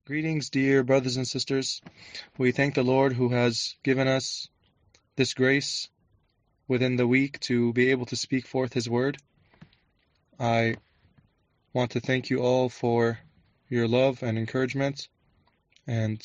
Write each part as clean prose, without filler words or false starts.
Greetings, dear brothers and sisters. We thank the Lord who has given us this grace within the week to be able to speak forth His word. I want to thank you all for your love and encouragement. And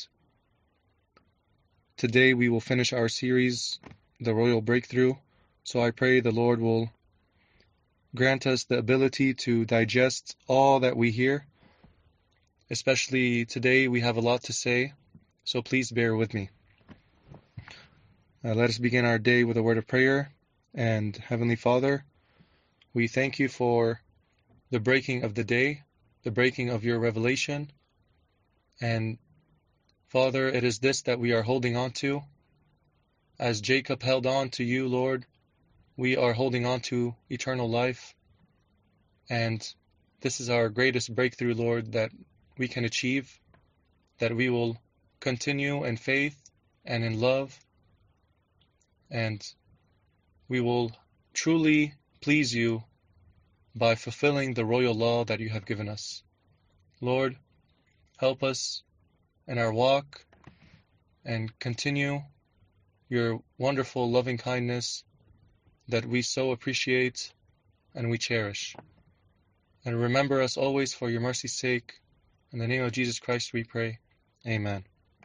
today we will finish our series, The Royal Breakthrough. So I pray the Lord will grant us the ability to digest all that we hear. Especially today, we have a lot to say, so please bear with me. Let us begin our day with a word of prayer. And Heavenly Father, we thank you for the breaking of the day, the breaking of your revelation. And Father, it is this that we are holding on to. As Jacob held on to you, Lord, we are holding on to eternal life. And this is our greatest breakthrough, Lord, that we can achieve, that we will continue in faith and in love, and we will truly please you by fulfilling the royal law that you have given us. Lord, help us in our walk and continue your wonderful loving kindness that we so appreciate and we cherish. And remember us always for your mercy's sake. In the name of Jesus Christ we pray. Amen.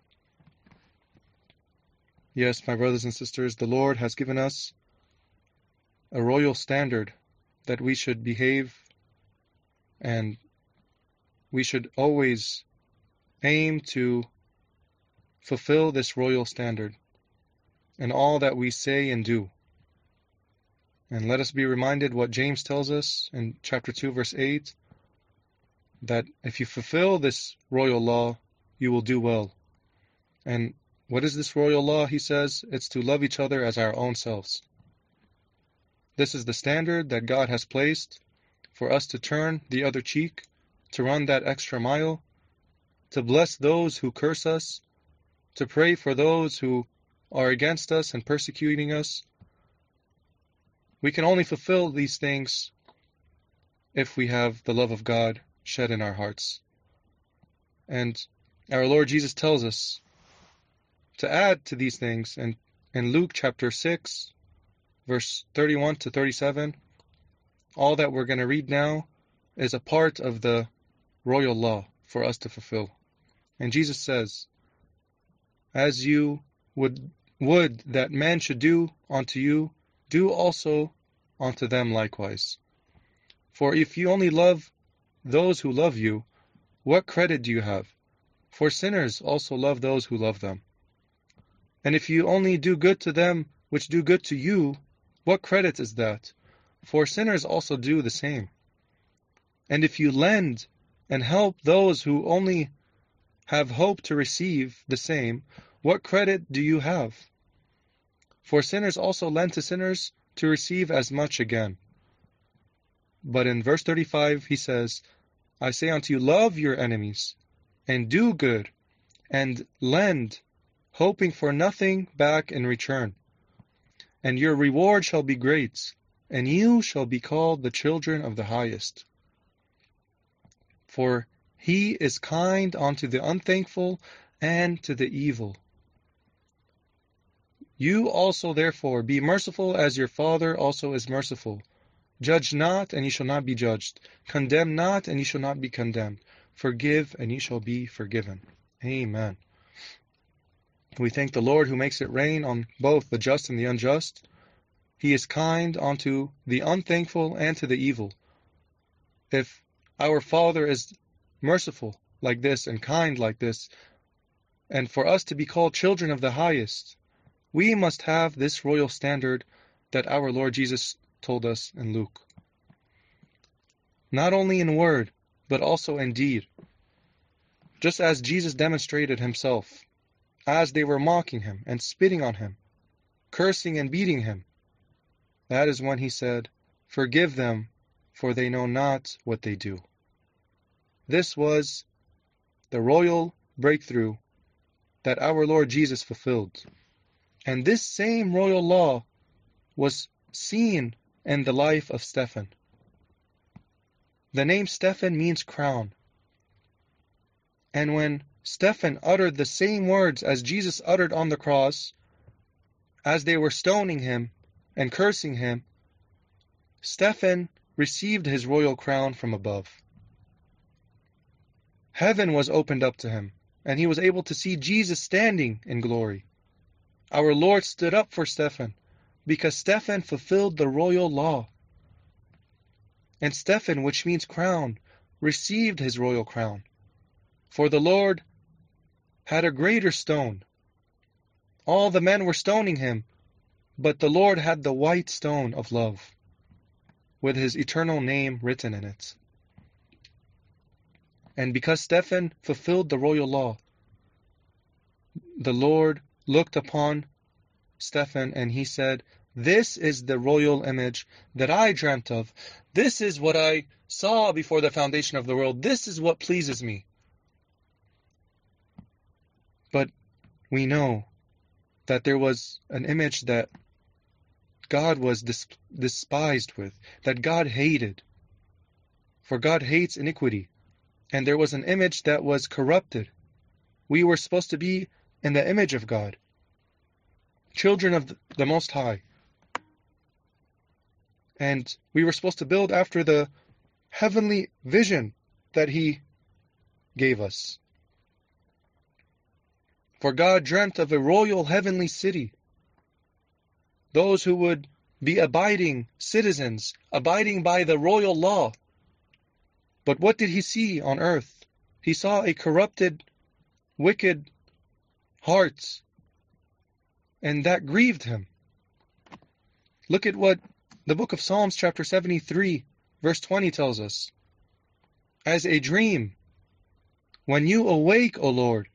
Yes, my brothers and sisters, the Lord has given us a royal standard that we should behave, and we should always aim to fulfill this royal standard in all that we say and do. And let us be reminded what James tells us in chapter 2, verse 8, that if you fulfill this royal law, you will do well. And what is this royal law? He says, it's to love each other as our own selves. This is the standard that God has placed for us to turn the other cheek, to run that extra mile, to bless those who curse us, to pray for those who are against us and persecuting us. We can only fulfill these things if we have the love of God shed in our hearts. And our Lord Jesus tells us to add to these things. And in Luke chapter 6, verse 31 to 37, all that we're going to read now is a part of the royal law for us to fulfill. And Jesus says, as you would that man should do unto you, do also unto them likewise. For if you only love those who love you, what credit do you have? For sinners also love those who love them. And if you only do good to them which do good to you, what credit is that? For sinners also do the same. And if you lend and help those who only have hope to receive the same, what credit do you have? For sinners also lend to sinners to receive as much again. But in verse 35 he says, I say unto you, love your enemies, and do good, and lend, hoping for nothing back in return. And your reward shall be great, and you shall be called the children of the highest. For he is kind unto the unthankful and to the evil. You also therefore be merciful as your Father also is merciful. Judge not, and ye shall not be judged. Condemn not, and ye shall not be condemned. Forgive, and ye shall be forgiven. Amen. We thank the Lord who makes it rain on both the just and the unjust. He is kind unto the unthankful and to the evil. If our Father is merciful like this and kind like this, and for us to be called children of the highest, we must have this royal standard that our Lord Jesus told us in Luke. Not only in word, but also in deed. Just as Jesus demonstrated himself, as they were mocking him and spitting on him, cursing and beating him, that is when he said, forgive them, for they know not what they do. This was the royal breakthrough that our Lord Jesus fulfilled. And this same royal law was seen in the life of Stephen. The name Stephen means crown. And when Stephen uttered the same words as Jesus uttered on the cross as they were stoning him and cursing him. Stephen received his royal crown from above. Heaven was opened up to him, and he was able to see Jesus standing in glory. Our Lord stood up for Stephen because Stephen fulfilled the royal law. And Stephen, which means crown, received his royal crown. For the Lord had a greater stone. All the men were stoning him, but the Lord had the white stone of love, with his eternal name written in it. And because Stephen fulfilled the royal law, the Lord looked upon Stephen and he said, "This is the royal image that I dreamt of. This is what I saw before the foundation of the world. This is what pleases me." But we know that there was an image that God was despised with, that God hated. For God hates iniquity. And there was an image that was corrupted. We were supposed to be in the image of God, children of the Most High. And we were supposed to build after the heavenly vision that He gave us. For God dreamt of a royal heavenly city, those who would be abiding citizens, abiding by the royal law. But what did He see on earth? He saw a corrupted, wicked heart, and that grieved Him. Look at what the book of Psalms chapter 73 verse 20 tells us. As a dream, when you awake, O Lord,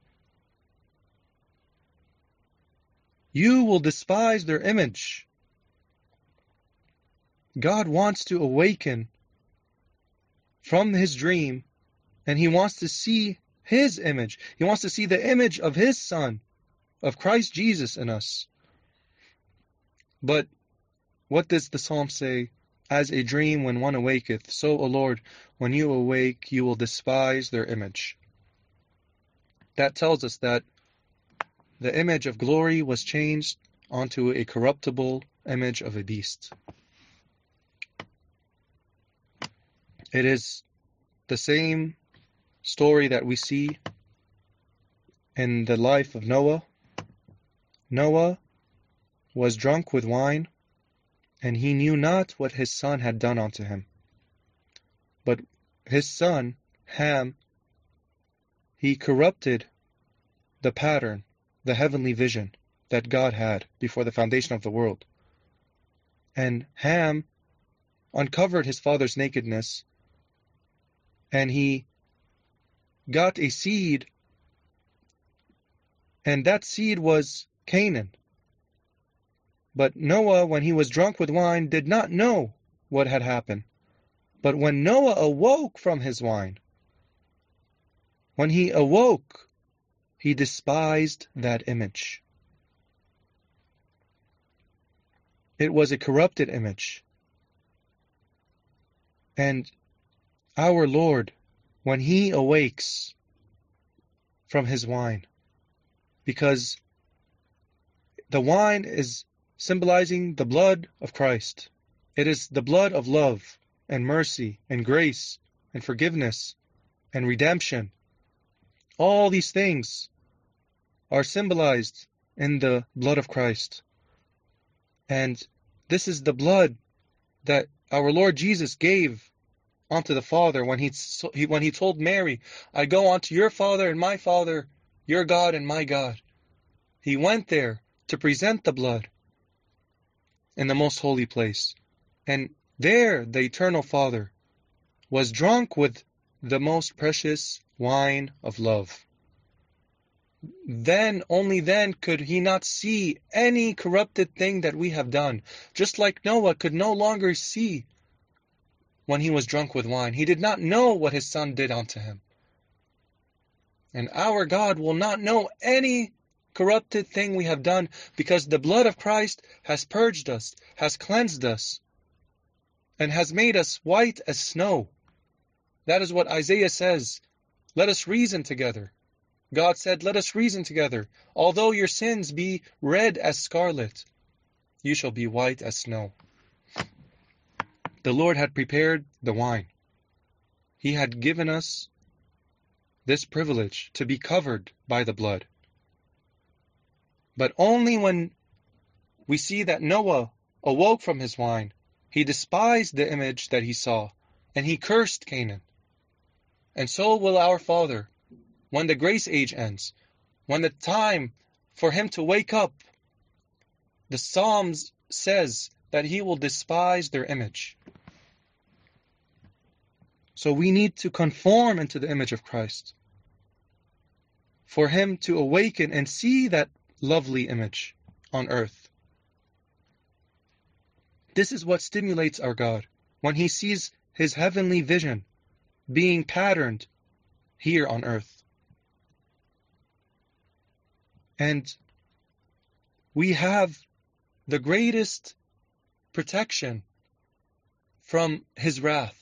you will despise their image. God wants to awaken from His dream, and He wants to see His image. He wants to see the image of His Son, of Christ Jesus in us. But what does the psalm say? As a dream when one awaketh, so, O Lord, when you awake, you will despise their image. That tells us that the image of glory was changed onto a corruptible image of a beast. It is the same story that we see in the life of Noah. Noah was drunk with wine, and he knew not what his son had done unto him. But his son, Ham, he corrupted the pattern, the heavenly vision that God had before the foundation of the world. And Ham uncovered his father's nakedness, and he got a seed, and that seed was Canaan. But Noah, when he was drunk with wine, did not know what had happened. But when Noah awoke from his wine, when he awoke, he despised that image. It was a corrupted image. And our Lord, when He awakes from His wine, because the wine is symbolizing the blood of Christ. It is the blood of love and mercy and grace and forgiveness and redemption. All these things are symbolized in the blood of Christ. And this is the blood that our Lord Jesus gave unto the Father when he told Mary, "I go unto your Father and my Father, your God and my God." He went there to present the blood in the most holy place. And there the eternal Father was drunk with the most precious wine of love. Then, only then, could He not see any corrupted thing that we have done. Just like Noah could no longer see when he was drunk with wine. He did not know what his son did unto him. And our God will not know any corrupted thing we have done, because the blood of Christ has purged us, has cleansed us, and has made us white as snow. That is what Isaiah says. Let us reason together. God said, "Let us reason together. Although your sins be red as scarlet, you shall be white as snow." The Lord had prepared the wine. He had given us this privilege to be covered by the blood. But only when we see that Noah awoke from his wine, he despised the image that he saw, and he cursed Canaan. And so will our Father, when the grace age ends, when the time for him to wake up, the Psalms says that he will despise their image. So we need to conform into the image of Christ, for him to awaken and see that lovely image on earth. This is what stimulates our God, when he sees his heavenly vision being patterned here on earth. And we have the greatest protection from his wrath.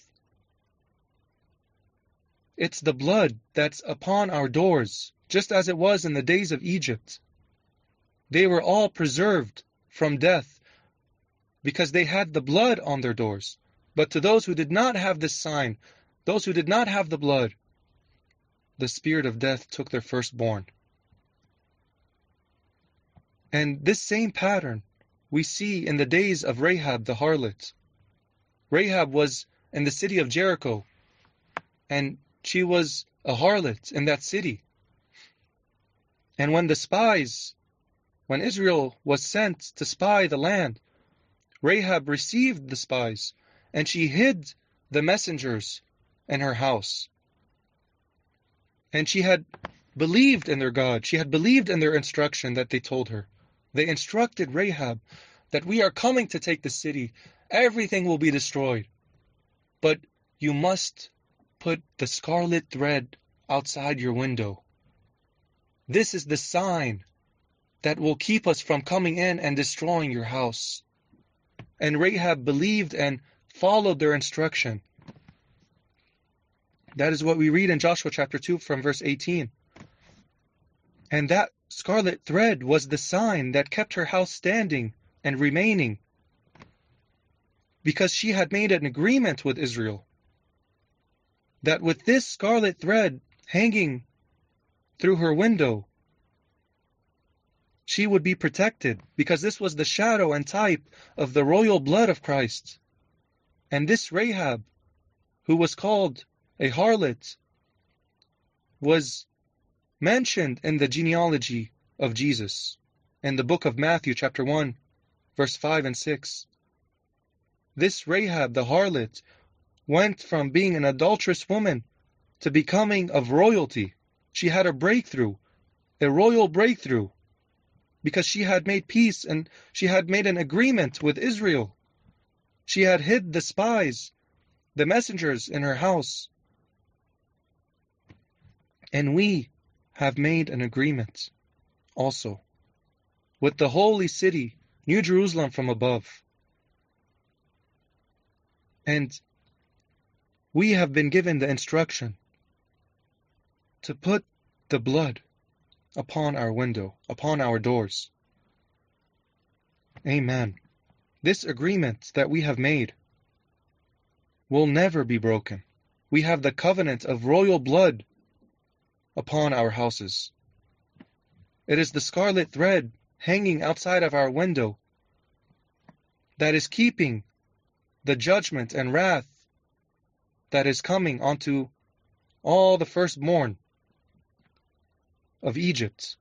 It's the blood that's upon our doors, just as it was in the days of Egypt. They were all preserved from death because they had the blood on their doors. But to those who did not have this sign, those who did not have the blood, the spirit of death took their firstborn. And this same pattern we see in the days of Rahab the harlot. Rahab was in the city of Jericho, and she was a harlot in that city. And when Israel was sent to spy the land, Rahab received the spies, and she hid the messengers in her house. And she had believed in their God. She had believed in their instruction that they told her. They instructed Rahab that we are coming to take the city. Everything will be destroyed. But you must put the scarlet thread outside your window. This is the sign that will keep us from coming in and destroying your house. And Rahab believed and followed their instruction. That is what we read in Joshua chapter 2 from verse 18. And that scarlet thread was the sign that kept her house standing and remaining, because she had made an agreement with Israel that with this scarlet thread hanging through her window, she would be protected, because this was the shadow and type of the royal blood of Christ. And this Rahab, who was called a harlot, was mentioned in the genealogy of Jesus in the book of Matthew chapter 1, verse 5 and 6. This Rahab, the harlot, went from being an adulterous woman to becoming of royalty. She had a breakthrough, a royal breakthrough, because she had made peace and she had made an agreement with Israel. She had hid the spies, the messengers in her house. And we have made an agreement also with the holy city, New Jerusalem from above. And we have been given the instruction to put the blood upon our window, upon our doors. Amen. This agreement that we have made will never be broken. We have the covenant of royal blood upon our houses. It is the scarlet thread hanging outside of our window that is keeping the judgment and wrath that is coming onto all the firstborn of Egypt.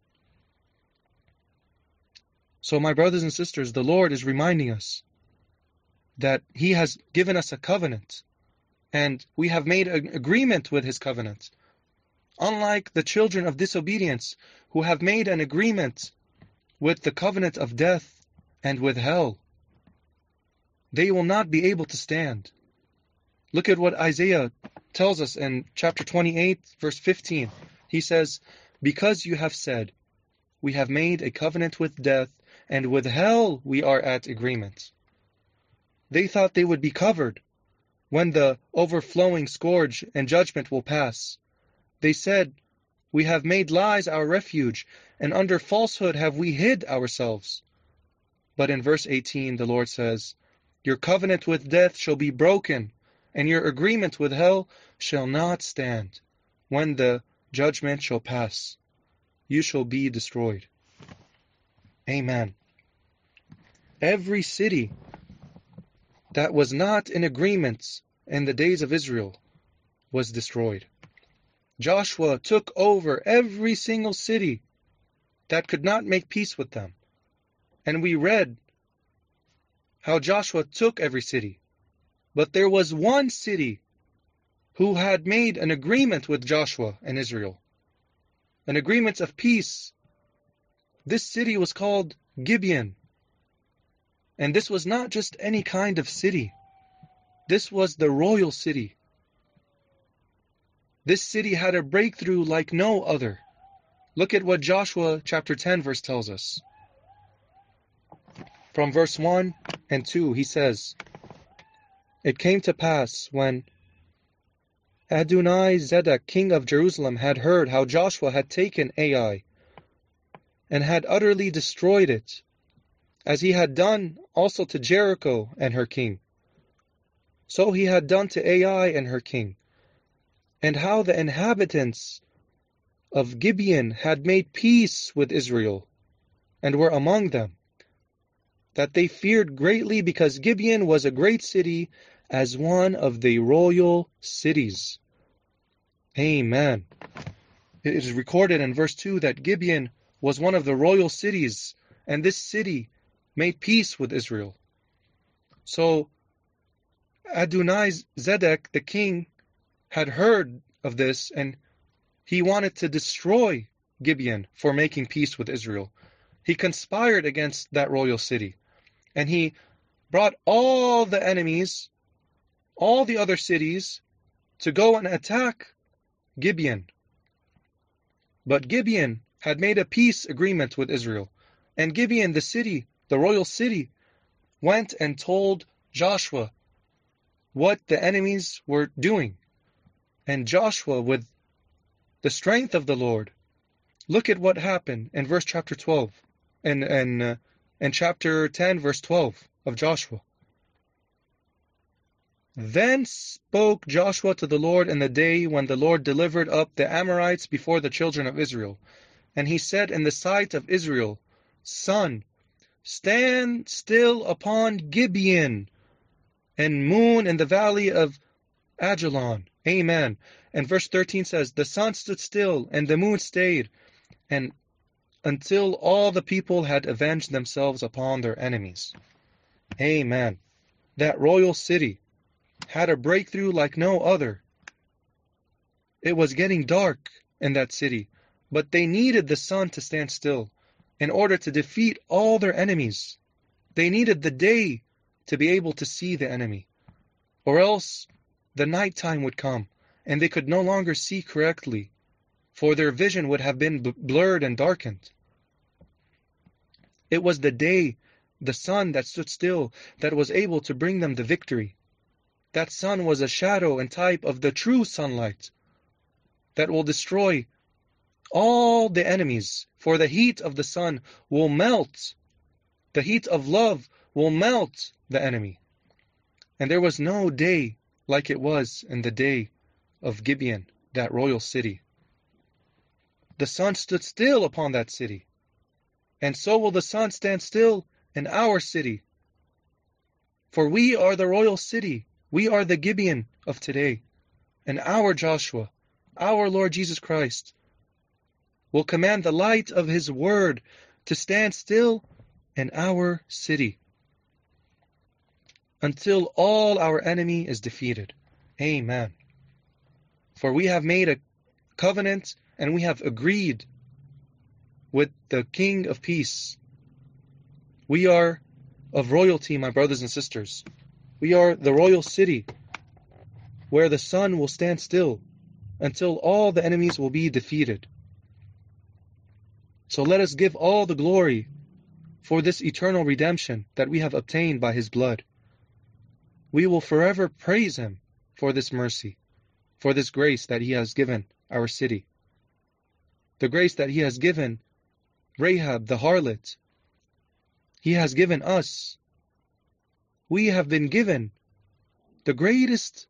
So, my brothers and sisters, the Lord is reminding us that He has given us a covenant, and we have made an agreement with His covenant. Unlike the children of disobedience, who have made an agreement with the covenant of death and with hell, they will not be able to stand. Look at what Isaiah tells us in chapter 28, verse 15. He says, "Because you have said, we have made a covenant with death, and with hell we are at agreement." They thought they would be covered when the overflowing scourge and judgment will pass. They said, We have made lies our refuge, and under falsehood have we hid ourselves. But in verse 18, the Lord says, your covenant with death shall be broken, and your agreement with hell shall not stand. When the judgment shall pass, you shall be destroyed. Amen. Every city that was not in agreement in the days of Israel was destroyed. Joshua took over every single city that could not make peace with them. And we read how Joshua took every city. But there was one city who had made an agreement with Joshua and Israel, an agreement of peace. This city was called Gibeon. And this was not just any kind of city. This was the royal city. This city had a breakthrough like no other. Look at what Joshua chapter 10 verse tells us. From verse 1 and 2, he says, it came to pass when Adoni-Zedek, king of Jerusalem, had heard how Joshua had taken Ai and had utterly destroyed it, as he had done also to Jericho and her king. So he had done to Ai and her king, and how the inhabitants of Gibeon had made peace with Israel, and were among them, that they feared greatly, because Gibeon was a great city, as one of the royal cities. Amen. It is recorded in verse 2 that Gibeon was one of the royal cities, and this city made peace with Israel. So Adoni-Zedek, the king, had heard of this, and he wanted to destroy Gibeon for making peace with Israel. He conspired against that royal city, and he brought all the enemies, all the other cities, to go and attack Gibeon. But Gibeon had made a peace agreement with Israel, and Gibeon, the city, the royal city, went and told Joshua what the enemies were doing. And Joshua, with the strength of the Lord, look at what happened in verse chapter 12, and chapter 10, verse 12 of Joshua. Then spoke Joshua to the Lord in the day when the Lord delivered up the Amorites before the children of Israel. And he said in the sight of Israel, sun, stand still upon Gibeon, and moon in the valley of Ajalon. Amen. And verse 13 says, the sun stood still, and the moon stayed, and until all the people had avenged themselves upon their enemies. Amen. That royal city had a breakthrough like no other. It was getting dark in that city, but they needed the sun to stand still in order to defeat all their enemies. They needed the day to be able to see the enemy, or else the nighttime would come and they could no longer see correctly, for their vision would have been blurred and darkened. It was the day, the sun that stood still, that was able to bring them the victory. That sun was a shadow and type of the true sunlight that will destroy all the enemies, for the heat of the sun will melt. The heat of love will melt the enemy. And there was no day like it was in the day of Gibeon, that royal city. The sun stood still upon that city, and so will the sun stand still in our city. For we are the royal city. We are the Gibeon of today. And our Joshua, our Lord Jesus Christ, will command the light of his word to stand still in our city until all our enemy is defeated. Amen. For we have made a covenant and we have agreed with the King of Peace. We are of royalty, my brothers and sisters. We are the royal city where the sun will stand still until all the enemies will be defeated. So let us give all the glory for this eternal redemption that we have obtained by his blood. We will forever praise him for this mercy, for this grace that he has given our city. the grace that He has given Rahab the harlot, He has given us. We have been given the greatest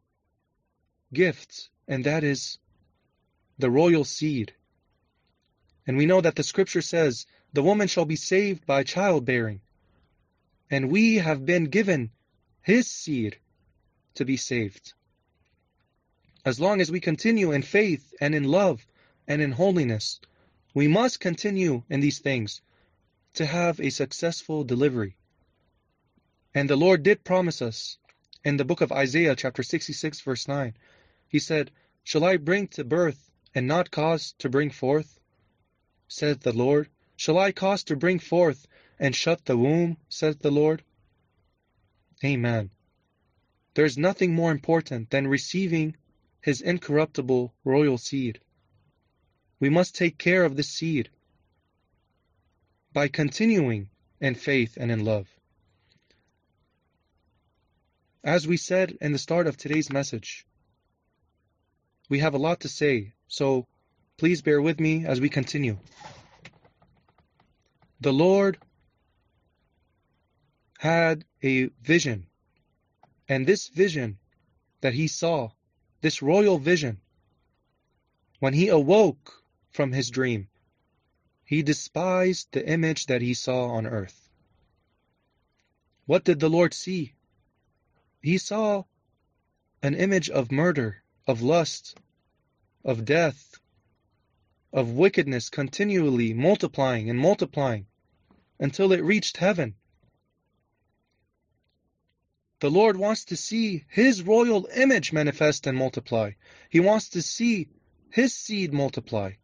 gift, and that is the royal seed. And we know that the scripture says, the woman shall be saved by childbearing. And we have been given His seed to be saved. As long as we continue in faith and in love and in holiness, we must continue in these things to have a successful delivery. And the Lord did promise us in the book of Isaiah chapter 66 verse 9. He said, shall I bring to birth and not cause to bring forth? Saith the Lord. Shall I cause to bring forth and shut the womb? Saith the Lord. Amen. There is nothing more important than receiving His incorruptible royal seed. We must take care of this seed by continuing in faith and in love. As we said in the start of today's message, we have a lot to say, so please bear with me as we continue. The Lord had a vision, and this vision that He saw, this royal vision, when He awoke from His dream, He despised the image that He saw on earth. What did the Lord see? He saw an image of murder, of lust, of death, of wickedness continually multiplying and multiplying until it reached heaven. The Lord wants to see His royal image manifest and multiply. He wants to see His seed multiply.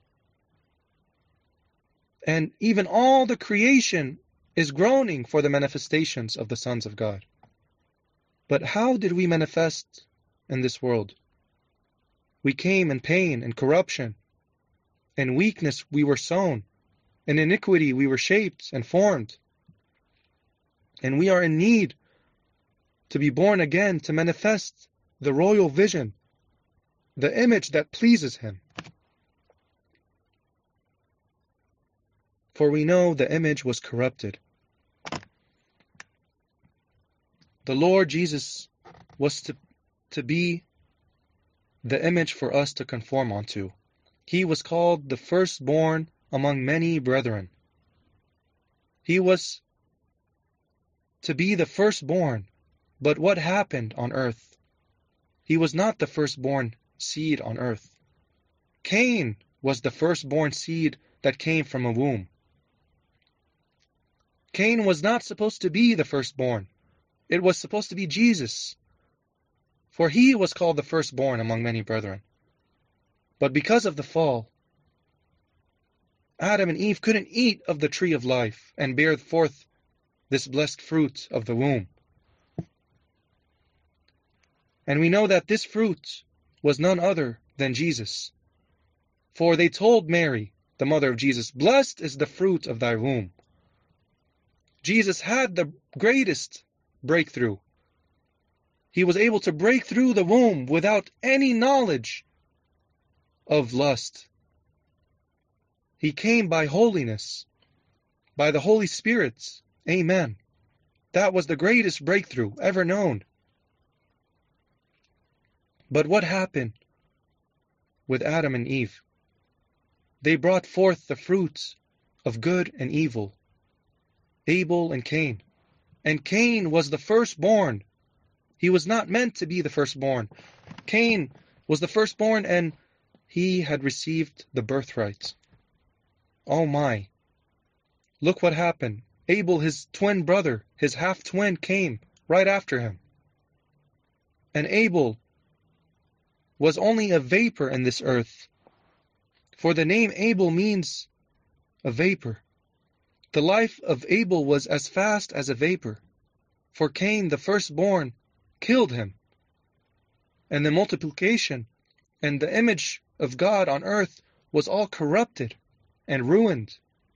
And even all the creation is groaning for the manifestations of the sons of God. But how did we manifest in this world? We came in pain and corruption. In weakness we were sown. In iniquity we were shaped and formed. And we are in need to be born again to manifest the royal vision, the image that pleases Him. For we know the image was corrupted. The Lord Jesus was to be the image for us to conform unto. He was called the firstborn among many brethren. He was to be the firstborn. But what happened on earth? He was not the firstborn seed on earth. Cain was the firstborn seed that came from a womb. Cain was not supposed to be the firstborn. It was supposed to be Jesus. For he was called the firstborn among many brethren. But because of the fall, Adam and Eve couldn't eat of the tree of life and bear forth this blessed fruit of the womb. And we know that this fruit was none other than Jesus. For they told Mary, the mother of Jesus, blessed is the fruit of thy womb. Jesus had the greatest breakthrough. He was able to break through the womb without any knowledge of lust. He came by holiness, by the Holy Spirit. Amen. That was the greatest breakthrough ever known. But what happened with Adam and Eve? They brought forth the fruits of good and evil, Abel and Cain. And Cain was the firstborn. He was not meant to be the firstborn. Cain was the firstborn and he had received the birthright. Oh my. Look what happened. Abel, his twin brother, his half-twin, came right after him. And Abel was only a vapor in this earth. For the name Abel means a vapor. The life of Abel was as fast as a vapor. For Cain, the firstborn, killed him. And the multiplication and the image of God on earth was all corrupted and ruined.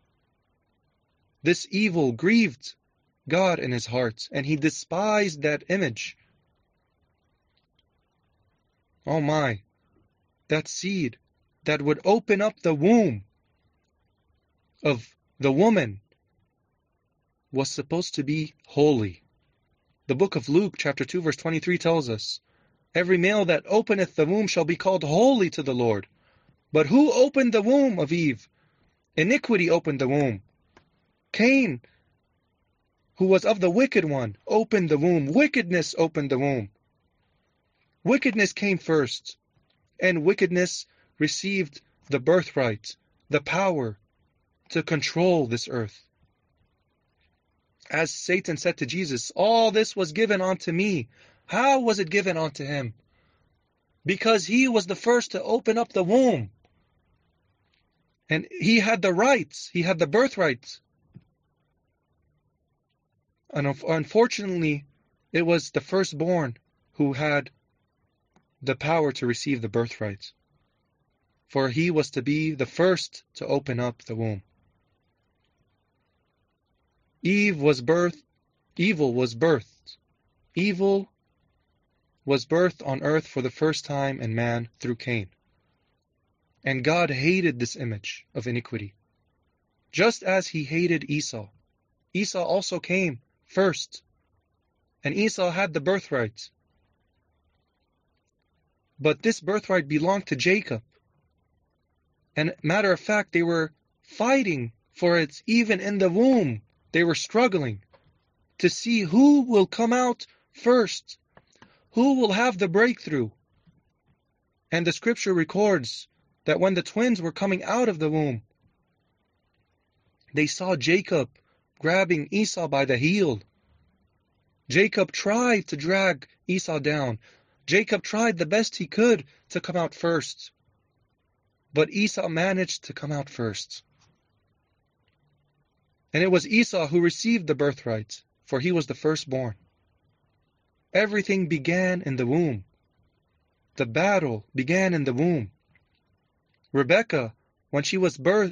This evil grieved God in his heart, and he despised that image. Oh my, that seed that would open up the womb of the woman was supposed to be holy. The book of Luke, chapter 2, verse 23 tells us, every male that openeth the womb shall be called holy to the Lord. But who opened the womb of Eve? Iniquity opened the womb. Cain, who was of the wicked one, opened the womb. Wickedness opened the womb. Wickedness came first, and wickedness received the birthright, the power to control this earth. As Satan said to Jesus, all this was given unto me. How was it given unto him? Because he was the first to open up the womb. And he had the rights, he had the birthright. And unfortunately, it was the firstborn who had the power to receive the birthright. For he was to be the first to open up the womb. Evil was birthed. Evil was birthed on earth for the first time in man through Cain. And God hated this image of iniquity. Just as he hated Esau. Esau also came first. And Esau had the birthright. But this birthright belonged to Jacob. And matter of fact, they were fighting for it even in the womb. They were struggling to see who will come out first, who will have the breakthrough. And the scripture records that when the twins were coming out of the womb, they saw Jacob grabbing Esau by the heel. Jacob tried to drag Esau down. Jacob tried the best he could to come out first. But Esau managed to come out first. And it was Esau who received the birthright, for he was the firstborn. Everything began in the womb. The battle began in the womb. Rebekah, when she was given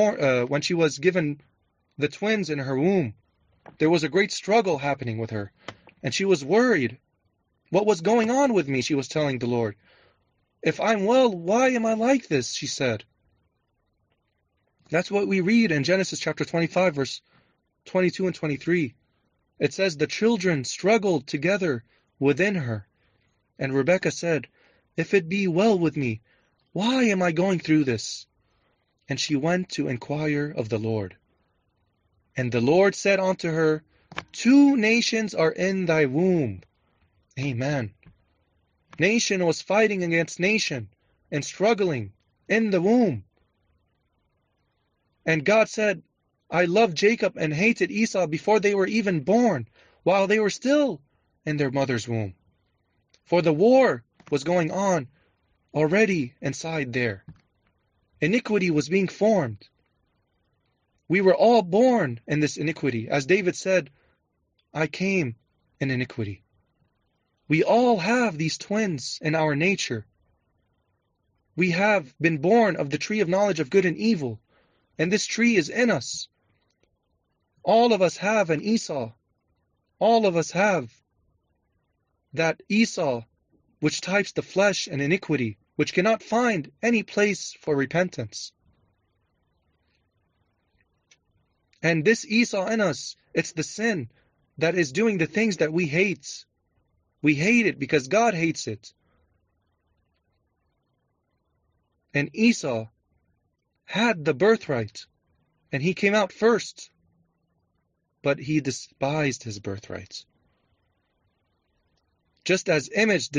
the twins in her womb, there was a great struggle happening with her, and she was worried. What was going on with me? She was telling the Lord. If I'm well, why am I like this? She said. That's what we read in Genesis chapter 25, verse 22 and 23. It says, the children struggled together within her. And Rebekah said, if it be well with me, why am I going through this? And she went to inquire of the Lord. And the Lord said unto her, 2 nations are in thy womb. Amen. Nation was fighting against nation and struggling in the womb. And God said, I loved Jacob and hated Esau before they were even born, while they were still in their mother's womb. For the war was going on already inside there. Iniquity was being formed. We were all born in this iniquity. As David said, I came in iniquity. We all have these twins in our nature. We have been born of the tree of knowledge of good and evil. And this tree is in us. All of us have an Esau. All of us have that Esau which types the flesh and iniquity, which cannot find any place for repentance. And this Esau in us, it's the sin that is doing the things that we hate. We hate it because God hates it. And Esau had the birthright, and he came out first, but he despised his birthright. Just as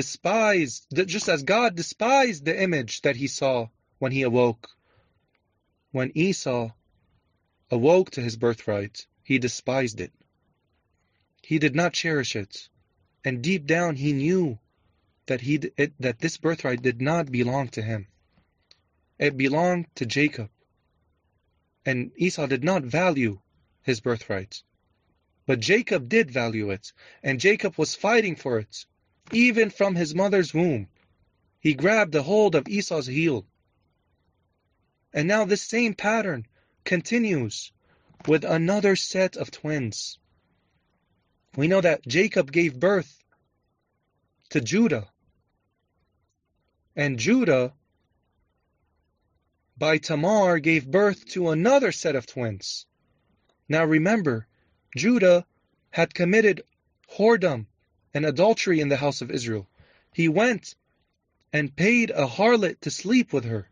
God despised the image that he saw when he awoke. When Esau awoke to his birthright, he despised it. He did not cherish it, and deep down he knew that that this birthright did not belong to him. It belonged to Jacob. And Esau did not value his birthright. But Jacob did value it. And Jacob was fighting for it. Even from his mother's womb. He grabbed a hold of Esau's heel. And now this same pattern continues with another set of twins. We know that Jacob gave birth to Judah. And Judah by Tamar gave birth to another set of twins. Now remember, Judah had committed whoredom and adultery in the house of Israel. He went and paid a harlot to sleep with her.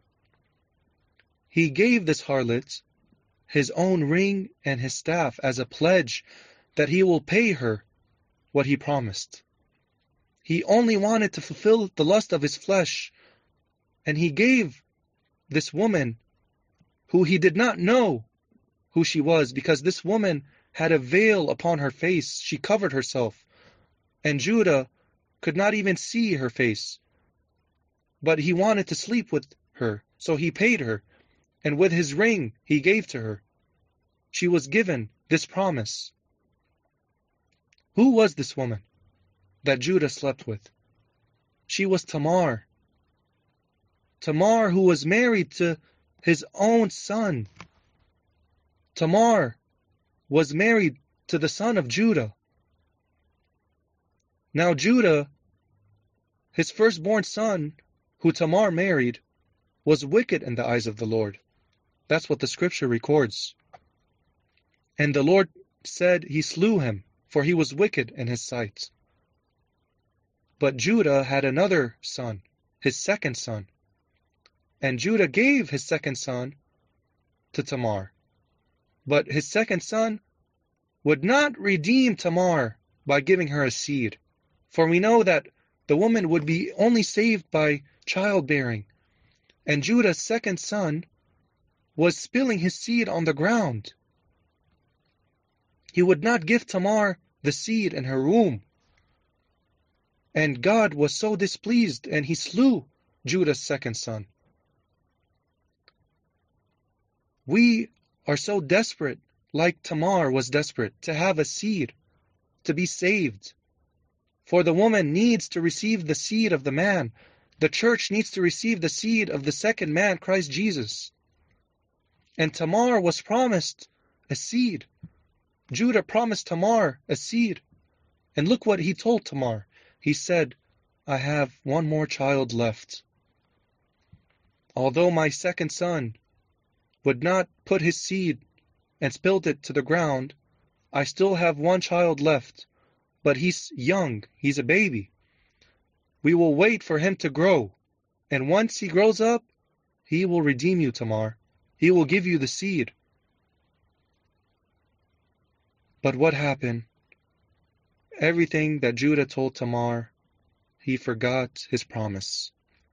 He gave this harlot his own ring and his staff as a pledge that he will pay her what he promised. He only wanted to fulfill the lust of his flesh, and he gave this woman, who he did not know who she was, because this woman had a veil upon her face. She covered herself, and Judah could not even see her face. But he wanted to sleep with her, so he paid her, and with his ring he gave to her. She was given this promise. Who was this woman that Judah slept with? She was Tamar. Tamar, who was married to his own son. Tamar was married to the son of Judah. Now Judah, his firstborn son, who Tamar married, was wicked in the eyes of the Lord. That's what the scripture records. And the Lord said he slew him, for he was wicked in his sight. But Judah had another son, his second son. And Judah gave his second son to Tamar. But his second son would not redeem Tamar by giving her a seed. For we know that the woman would be only saved by childbearing. And Judah's second son was spilling his seed on the ground. He would not give Tamar the seed in her womb. And God was so displeased, and he slew Judah's second son. We are so desperate, like Tamar was desperate, to have a seed, to be saved. For the woman needs to receive the seed of the man. The church needs to receive the seed of the second man, Christ Jesus. And Tamar was promised a seed. Judah promised Tamar a seed. And look what he told Tamar. He said, I have one more child left. Although my second son would not put his seed and spilled it to the ground, I still have one child left. But he's young, he's a baby. We will wait for him to grow. And once he grows up, he will redeem you, Tamar. He will give you the seed. But what happened? Everything that Judah told Tamar, he forgot his promise.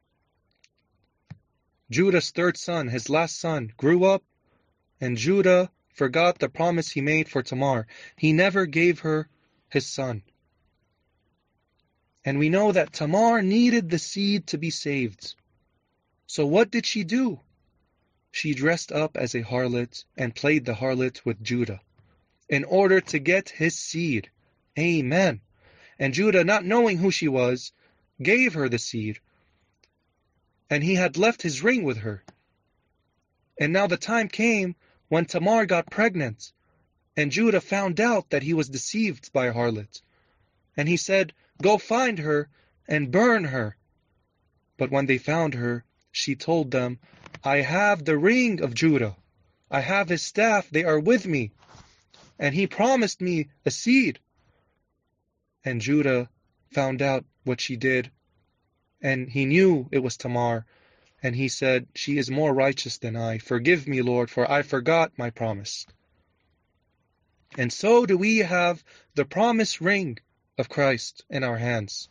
Judah's third son, his last son, grew up, and Judah forgot the promise he made for Tamar. He never gave her his son. And we know that Tamar needed the seed to be saved. So what did she do? She dressed up as a harlot and played the harlot with Judah in order to get his seed. Amen. And Judah, not knowing who she was, gave her the seed. And he had left his ring with her. And now the time came when Tamar got pregnant, and Judah found out that he was deceived by a harlot. And he said, go find her and burn her. But when they found her, she told them, I have the ring of Judah. I have his staff. They are with me. And he promised me a seed. And Judah found out what she did. And he knew it was Tamar. And he said, she is more righteous than I. Forgive me, Lord, for I forgot my promise. And so do we have the promise ring of Christ in our hands.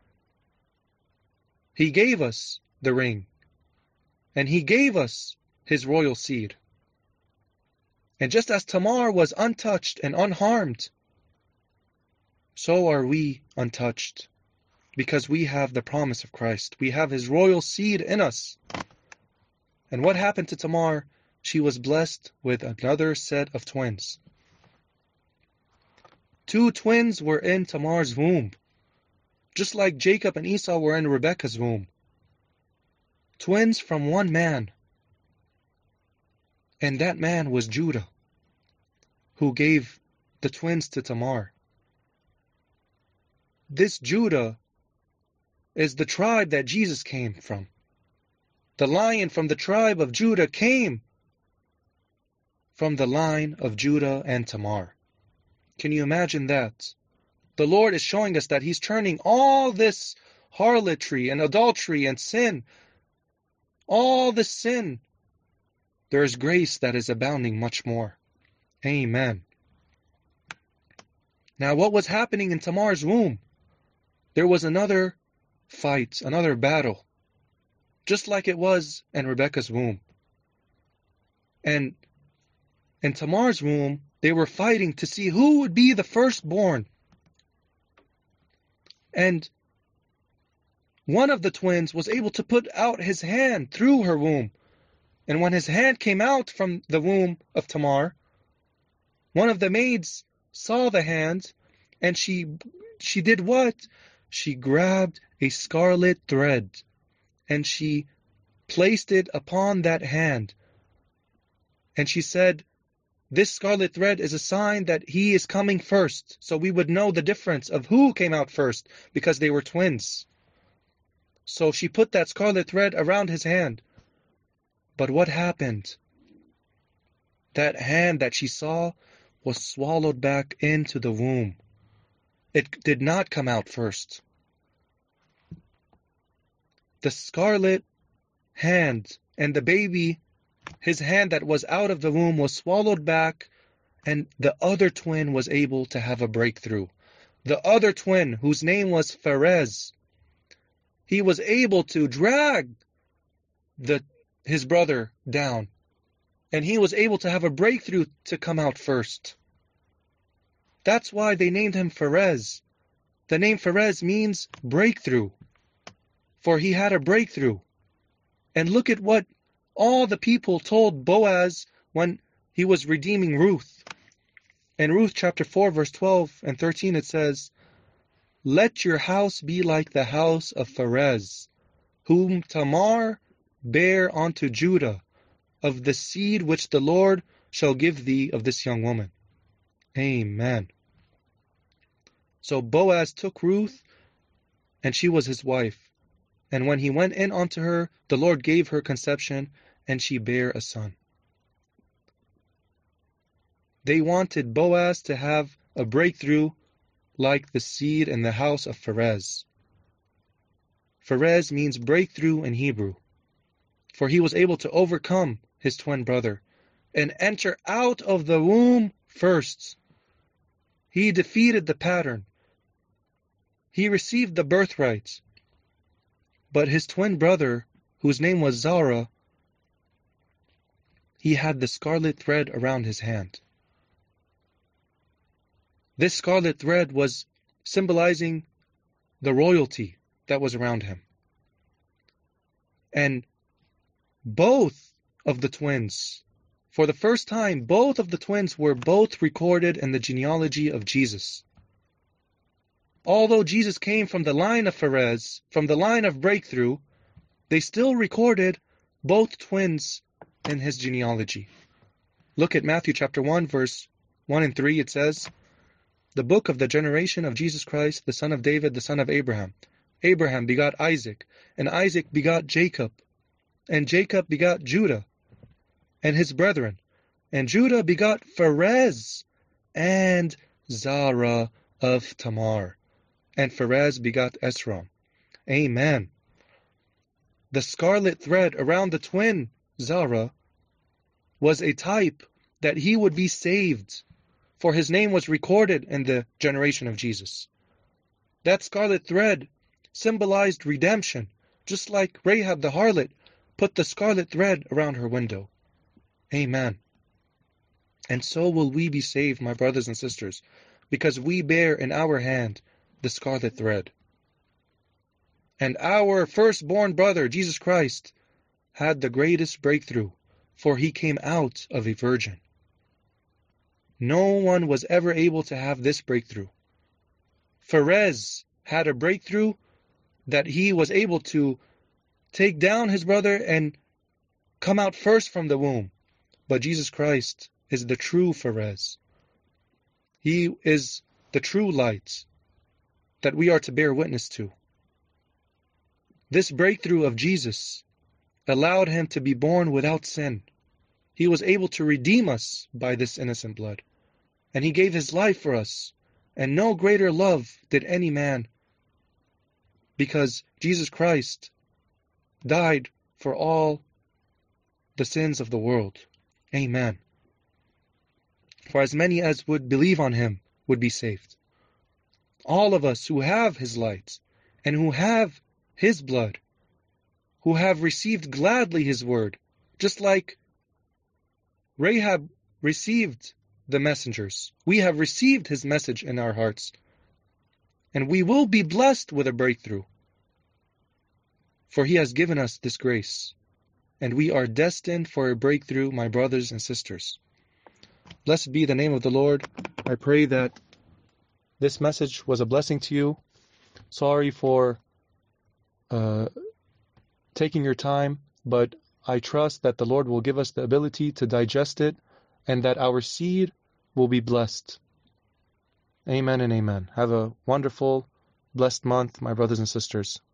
He gave us the ring. And he gave us his royal seed. And just as Tamar was untouched and unharmed, so are we untouched, because we have the promise of Christ. We have his royal seed in us. And what happened to Tamar? She was blessed with another set of twins. 2 twins were in Tamar's womb, just like Jacob and Esau were in Rebekah's womb. Twins from one man. And that man was Judah, who gave the twins to Tamar. This Judah is the tribe that Jesus came from. The lion from the tribe of Judah came from the line of Judah and Tamar. Can you imagine that? The Lord is showing us that He's turning all this harlotry and adultery and sin, all this sin, there is grace that is abounding much more. Amen. Now, what was happening in Tamar's womb? There was another fight, another battle, just like it was in Rebekah's womb. And in Tamar's womb, they were fighting to see who would be the firstborn. And one of the twins was able to put out his hand through her womb. And when his hand came out from the womb of Tamar, one of the maids saw the hand, and she did what? She grabbed a scarlet thread, and she placed it upon that hand. And she said, this scarlet thread is a sign that he is coming first. So we would know the difference of who came out first, because they were twins. So she put that scarlet thread around his hand. But what happened? That hand that she saw was swallowed back into the womb. It did not come out first. The scarlet hand and the baby, his hand that was out of the womb, was swallowed back, and the other twin was able to have a breakthrough. The other twin, whose name was Pharez, he was able to drag his brother down, and he was able to have a breakthrough to come out first. That's why they named him Pharez. The name Pharez means breakthrough, for he had a breakthrough. And look at what all the people told Boaz when he was redeeming Ruth. In Ruth chapter 4, verse 12 and 13, it says, let your house be like the house of Pharez, whom Tamar bare unto Judah, of the seed which the Lord shall give thee of this young woman. Amen. So Boaz took Ruth, and she was his wife. And when he went in unto her, the Lord gave her conception, and she bare a son. They wanted Boaz to have a breakthrough like the seed in the house of Pharez. Pharez means breakthrough in Hebrew, for he was able to overcome his twin brother and enter out of the womb first. He defeated the pattern. He received the birthright. But his twin brother, whose name was Zara, he had the scarlet thread around his hand. This scarlet thread was symbolizing the royalty that was around him. And both of the twins, for the first time, both of the twins were both recorded in the genealogy of Jesus. Although Jesus came from the line of Pharez, from the line of breakthrough, they still recorded both twins in his genealogy. Look at Matthew chapter 1, verse 1 and 3. It says, the book of the generation of Jesus Christ, the son of David, the son of Abraham. Abraham begot Isaac, and Isaac begot Jacob, and Jacob begot Judah and his brethren, and Judah begot Pharez and Zara of Tamar, and Pharez begot Esrom. Amen. The scarlet thread around the twin Zara was a type that he would be saved, for his name was recorded in the generation of Jesus. That scarlet thread symbolized redemption, just like Rahab the harlot put the scarlet thread around her window. Amen. And so will we be saved, my brothers and sisters, because we bear in our hand the scarlet thread. And our firstborn brother, Jesus Christ, had the greatest breakthrough, for he came out of a virgin. No one was ever able to have this breakthrough. Pharez had a breakthrough that he was able to take down his brother and come out first from the womb. But Jesus Christ is the true Pharez. He is the true light that we are to bear witness to. This breakthrough of Jesus allowed him to be born without sin. He was able to redeem us by this innocent blood. And he gave his life for us. And no greater love did any man, because Jesus Christ died for all the sins of the world. Amen. For as many as would believe on him would be saved. All of us who have his light and who have his blood, who have received gladly his word, just like Rahab received the messengers. We have received his message in our hearts, and we will be blessed with a breakthrough. For he has given us this grace, and we are destined for a breakthrough, my brothers and sisters. Blessed be the name of the Lord. I pray that this message was a blessing to you. Sorry for taking your time, but I trust that the Lord will give us the ability to digest it and that our seed will be blessed. Amen and amen. Have a wonderful, blessed month, my brothers and sisters.